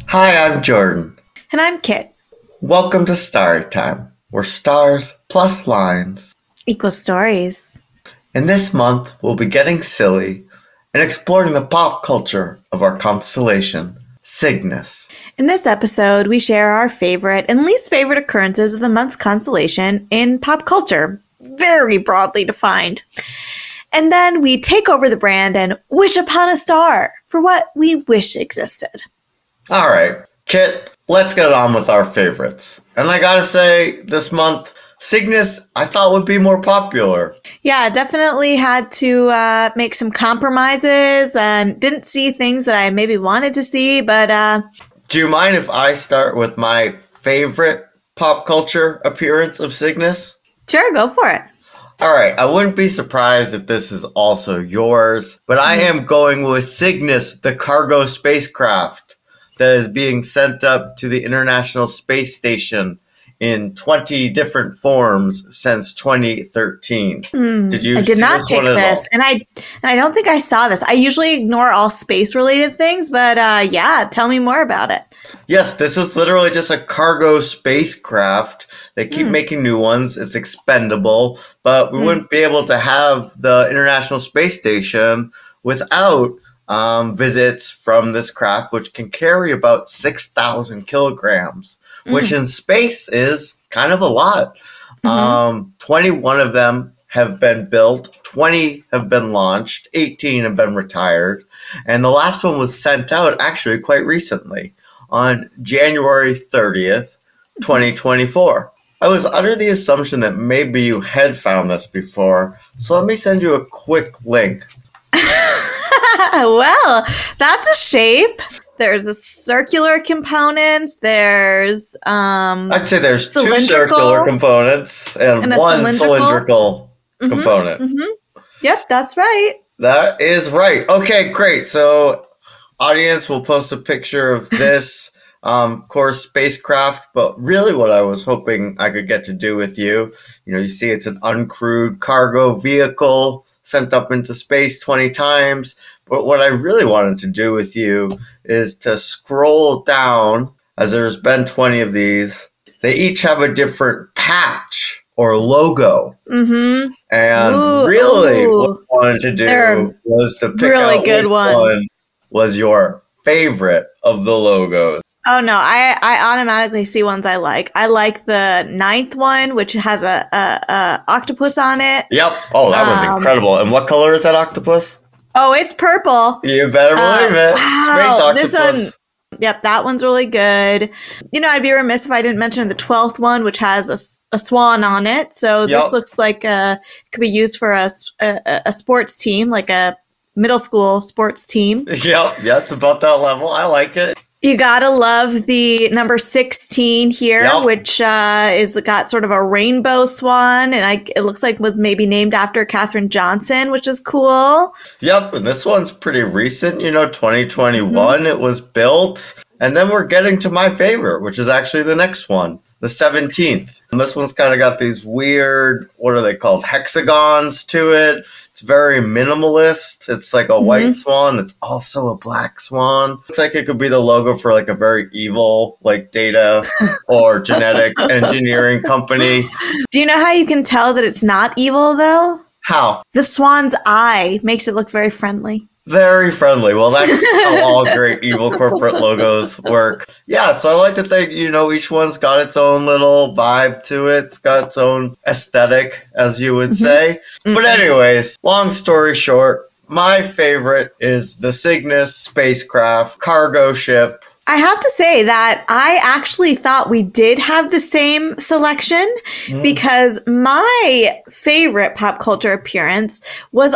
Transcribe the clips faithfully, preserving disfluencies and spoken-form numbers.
Hi, I'm Jordan. And I'm Kit. Welcome to Storytime, where stars plus lines equal stories. And this month, we'll be getting silly and exploring the pop culture of our constellation, Cygnus. In this episode, we share our favorite and least favorite occurrences of the month's constellation in pop culture, very broadly defined. And then we take over the brand and wish upon a star for what we wish existed. All right, Kit, let's get on with our favorites. And I gotta say, this month, Cygnus, I thought would be more popular. Yeah, definitely had to uh, make some compromises and didn't see things that I maybe wanted to see, but... Uh... Do you mind if I start with my favorite pop culture appearance of Cygnus? Sure, go for it. All right, I wouldn't be surprised if this is also yours, but I am going with Cygnus, the cargo spacecraft that is being sent up to the International Space Station in twenty different forms since twenty thirteen. Mm, did you I did see not this pick one at this, all? and I and I don't think I saw this. I usually ignore all space-related things, but uh, yeah, tell me more about it. Yes, this is literally just a cargo spacecraft. They keep mm. making new ones. It's expendable, but we mm. wouldn't be able to have the International Space Station without um, visits from this craft, which can carry about six thousand kilograms. Which mm. in space is kind of a lot. Mm-hmm. Um, twenty-one of them have been built, twenty have been launched, eighteen have been retired, and the last one was sent out actually quite recently on January thirtieth, twenty twenty-four. I was under the assumption that maybe you had found this before, so let me send you a quick link. Well, that's a shape. There's a circular component. There's um I'd say there's two circular components and, and one cylindrical, cylindrical mm-hmm, component. Mm-hmm. Yep, that's right. That is right. Okay, great. So audience will post a picture of this um course spacecraft, but really what I was hoping I could get to do with you, you know, you see it's an uncrewed cargo vehicle sent up into space twenty times. But what I really wanted to do with you is to scroll down, as there's been twenty of these. They each have a different patch or logo. Mm-hmm. And ooh, really ooh. what I wanted to do They're was to pick really out good which ones. one was your favorite of the logos. Oh, no, I, I automatically see ones I like. I like the ninth one, which has a, a, a octopus on it. Yep. Oh, that um, one's incredible. And what color is that octopus? Oh, it's purple. You better believe um, it. Wow. Space octopus. This one, yep, that one's really good. You know, I'd be remiss if I didn't mention the twelfth one, which has a, a swan on it. So yep. this looks like a, it could be used for a, a, a sports team, like a middle school sports team. Yep, yeah, it's about that level. I like it. You gotta love the number sixteen here, yep. which uh, is got sort of a rainbow swan, and I, it looks like was maybe named after Katherine Johnson, which is cool. Yep, and this one's pretty recent, you know, twenty twenty-one mm-hmm. it was built. And then we're getting to my favorite, which is actually the next one, the seventeenth. And this one's kind of got these weird, what are they called, hexagons to it. It's very minimalist. It's like a mm-hmm. white swan that's also a black swan. Looks like it could be the logo for like a very evil, like data or genetic engineering company. Do you know how you can tell that it's not evil, though? How? The swan's eye makes it look very friendly. Very friendly. Well, that's how all great evil corporate logos work. Yeah, so I like that they, you know, each one's got its own little vibe to it. It's got its own aesthetic, as you would say. Mm-hmm. But anyways, long story short, my favorite is the Cygnus spacecraft cargo ship. I have to say that I actually thought we did have the same selection mm. because my favorite pop culture appearance was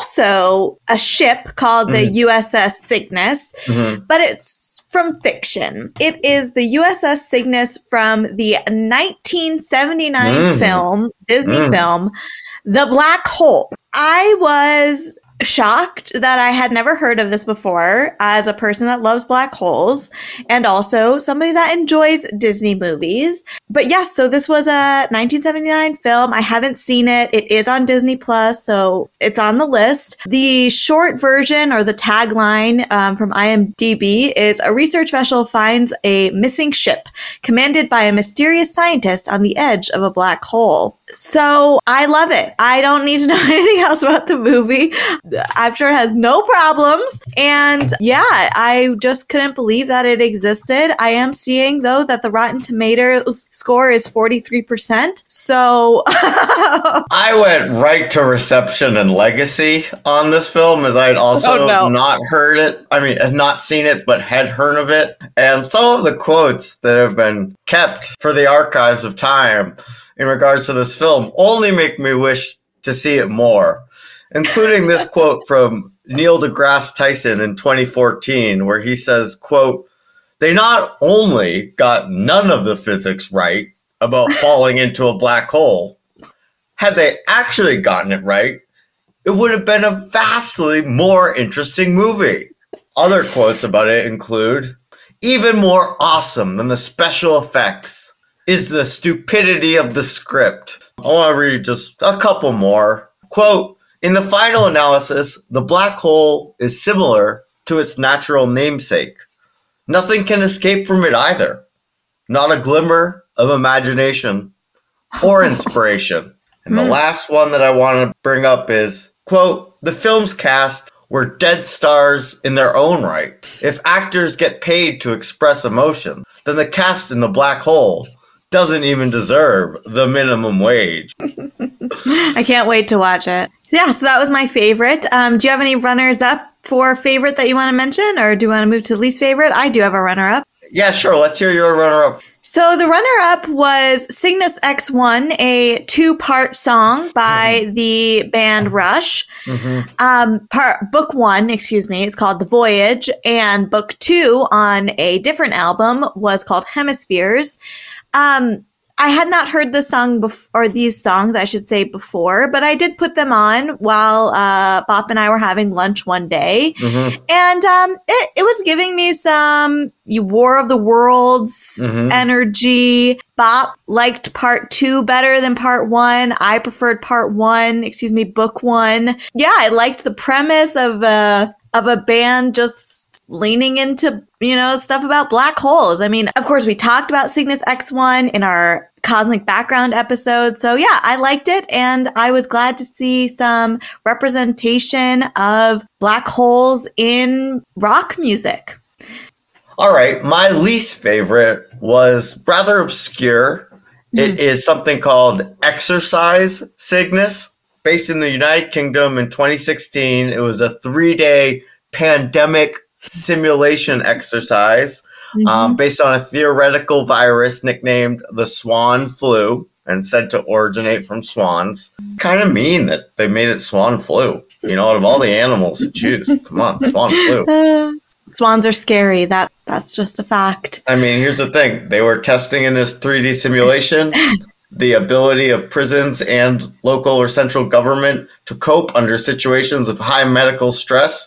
also a ship called mm. the U S S Cygnus, mm-hmm. but it's from fiction. It is the U S S Cygnus from the nineteen seventy-nine mm. film, Disney mm. film, The Black Hole. I was shocked that I had never heard of this before as a person that loves black holes and also somebody that enjoys Disney movies. But yes, so this was a nineteen seventy-nine film. I haven't seen it. It is on Disney Plus, so it's on the list. The short version or the tagline um, from I M D B is a research vessel finds a missing ship commanded by a mysterious scientist on the edge of a black hole. So I love it. I don't need to know anything else about the movie. I'm sure it has no problems. And yeah, I just couldn't believe that it existed. I am seeing, though, that the Rotten Tomatoes score is forty-three percent. So I went right to reception and legacy on this film, as I had also oh, no. not heard it. I mean, had not seen it, but had heard of it. And some of the quotes that have been kept for the archives of time in regards to this film only make me wish to see it more, including this quote from Neil deGrasse Tyson in twenty fourteen, where he says, quote, "They not only got none of the physics right about falling into a black hole, had they actually gotten it right, it would have been a vastly more interesting movie." Other quotes about it include, "Even more awesome than the special effects is the stupidity of the script." I want to read just a couple more. Quote, "In the final analysis, the black hole is similar to its natural namesake. Nothing can escape from it either. Not a glimmer of imagination or inspiration." And the last one that I want to bring up is, quote, "The film's cast were dead stars in their own right. If actors get paid to express emotion, then the cast in the black hole doesn't even deserve the minimum wage." I can't wait to watch it. Yeah, so that was my favorite. Um, do you have any runners up for favorite that you want to mention, or do you want to move to least favorite? I do have a runner up. Yeah, sure. Let's hear your runner up. So the runner-up was Cygnus X one, a two-part song by mm-hmm. the band Rush. Mm-hmm. Um, part book one, excuse me, is called The Voyage, and book two on a different album was called Hemispheres. Um, I had not heard this song before, or these songs, I should say, before, but I did put them on while uh, Bop and I were having lunch one day. Mm-hmm. And um, it, it was giving me some War of the Worlds mm-hmm. energy. Bop liked part two better than part one. I preferred part one, excuse me, book one. Yeah, I liked the premise of a, of a band just leaning into, you know, stuff about black holes. I mean, of course, we talked about Cygnus X one in our Cosmic Background episode. So yeah, I liked it. And I was glad to see some representation of black holes in rock music. All right. My least favorite was rather obscure. Mm. It is something called Exercise Cygnus, based in the United Kingdom in twenty sixteen. It was a three-day pandemic simulation exercise mm-hmm. um, based on a theoretical virus nicknamed the swan flu and said to originate from swans. Kind of mean that they made it swan flu. You know, out of all the animals to choose, come on, swan flu. Uh, swans are scary. That that's just a fact. I mean, here's the thing. They were testing in this three D simulation the ability of prisons and local or central government to cope under situations of high medical stress.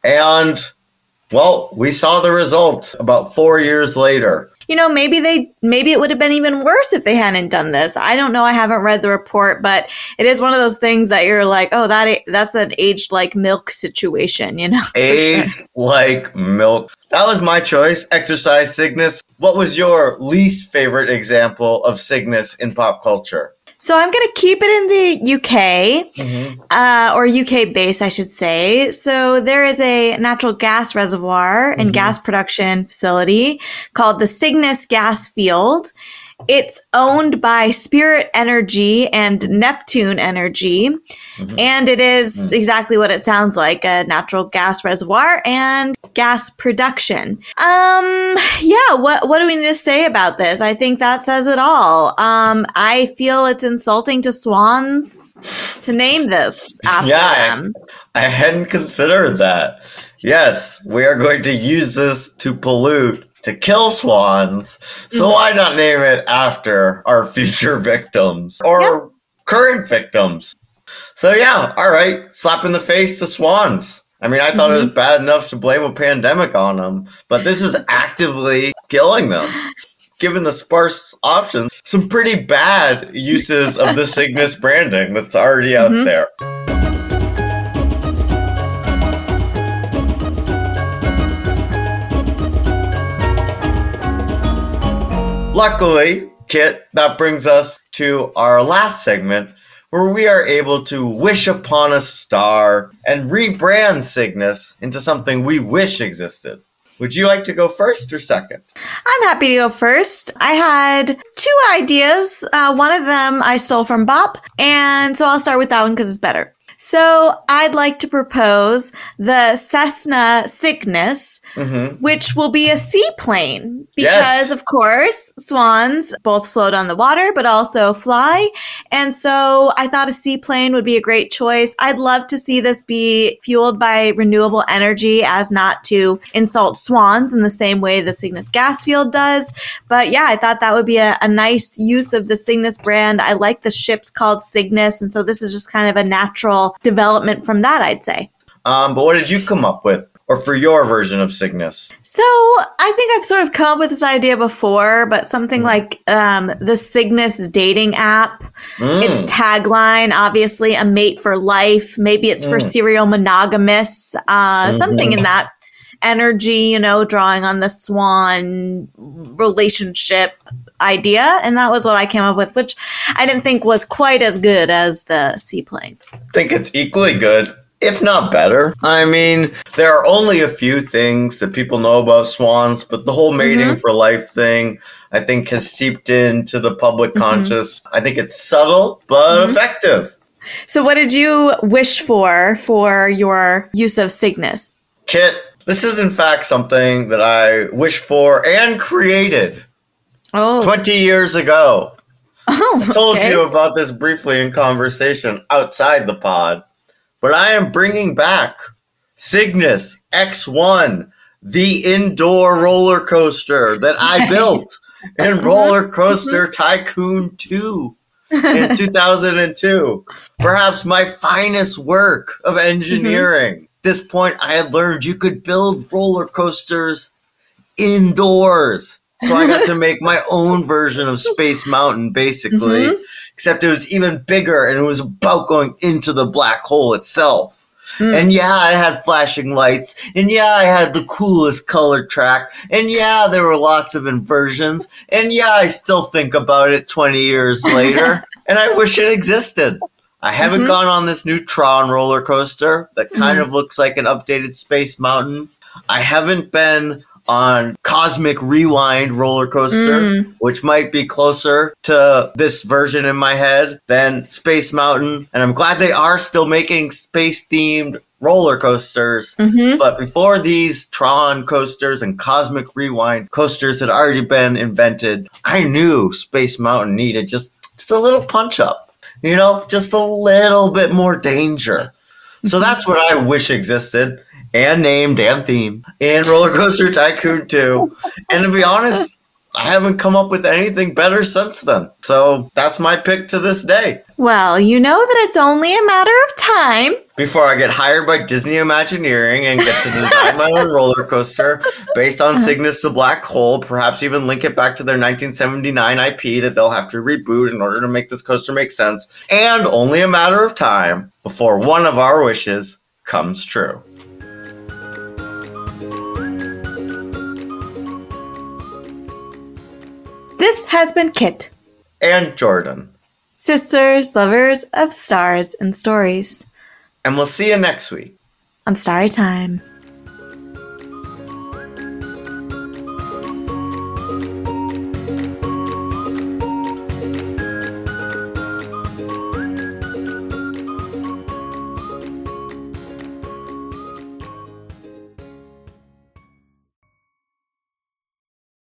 And well, we saw the result about four years later. You know, maybe they, maybe it would have been even worse if they hadn't done this. I don't know. I haven't read the report, but it is one of those things that you're like, oh, that that's an aged like milk situation, you know? Aged sure. like milk. That was my choice. Exercise Cygnus. What was your least favorite example of Cygnus in pop culture? So I'm going to keep it in the U K, mm-hmm. uh, or U K base, I should say. So there is a natural gas reservoir and mm-hmm. gas production facility called the Cygnus Gas Field. It's owned by Spirit Energy and Neptune Energy, mm-hmm. and it is mm-hmm. exactly what it sounds like, a natural gas reservoir and gas production. Um, yeah, what what do we need to say about this? I think that says it all. Um, I feel it's insulting to swans to name this after yeah, them. I, I hadn't considered that. Yes, we are going to use this to pollute, to kill swans, so mm-hmm. why not name it after our future victims or yep. current victims? So yeah, all right, slap in the face to swans. I mean, I thought mm-hmm. it was bad enough to blame a pandemic on them, but this is actively killing them. Given the sparse options, some pretty bad uses of the Cygnus branding that's already out mm-hmm. there. Luckily, Kit, that brings us to our last segment, where we are able to wish upon a star and rebrand Cygnus into something we wish existed. Would you like to go first or second? I'm happy to go first. I had two ideas. Uh, one of them I stole from Bop, and so I'll start with that one because it's better. So I'd like to propose the Cessna Cygnus, mm-hmm. which will be a seaplane because, yes. of course, swans both float on the water but also fly. And so I thought a seaplane would be a great choice. I'd love to see this be fueled by renewable energy as not to insult swans in the same way the Cygnus gas field does. But yeah, I thought that would be a, a nice use of the Cygnus brand. I like the ship's called Cygnus, and so this is just kind of a natural development from that, I'd say. Um, but what did you come up with, or for your version of Cygnus? So I think I've sort of come up with this idea before, but something mm. like um, the Cygnus dating app. Mm. Its tagline, obviously, a mate for life. Maybe it's mm. for serial monogamists, uh, mm-hmm. something in that energy, you know, drawing on the swan relationship idea. And that was what I came up with, which I didn't think was quite as good as the seaplane. I think it's equally good, if not better. I mean, there are only a few things that people know about swans, but the whole mating mm-hmm. for life thing, I think, has seeped into the public mm-hmm. conscious. I think it's subtle, but mm-hmm. effective. So what did you wish for for your use of Cygnus? Kit, this is in fact something that I wished for and created oh. twenty years ago. Oh, I told okay. you about this briefly in conversation outside the pod, but I am bringing back Cygnus X one, the indoor roller coaster that I built in Roller Coaster Tycoon two in two thousand two. Perhaps my finest work of engineering. Mm-hmm. At this point, I had learned you could build roller coasters indoors. So I got to make my own version of Space Mountain, basically, mm-hmm. except it was even bigger and it was about going into the black hole itself. Mm. And yeah, I had flashing lights, and yeah, I had the coolest color track, and yeah, there were lots of inversions, and yeah, I still think about it twenty years later, and I wish it existed. I haven't mm-hmm. gone on this new Tron roller coaster that kind mm-hmm. of looks like an updated Space Mountain. I haven't been on Cosmic Rewind roller coaster, mm. which might be closer to this version in my head than Space Mountain. And I'm glad they are still making space-themed roller coasters. Mm-hmm. But before these Tron coasters and Cosmic Rewind coasters had already been invented, I knew Space Mountain needed just, just a little punch-up. You know, just a little bit more danger. So that's what I wish existed, and named and theme, in Roller Coaster Tycoon two. And to be honest, I haven't come up with anything better since then. So that's my pick to this day. Well, you know that it's only a matter of time before I get hired by Disney Imagineering and get to design my own roller coaster based on Cygnus the Black Hole, perhaps even link it back to their nineteen seventy-nine I P that they'll have to reboot in order to make this coaster make sense. And only a matter of time before one of our wishes comes true. This has been Kit. And Jordan. Sisters, lovers of stars and stories. And we'll see you next week on Starry Time.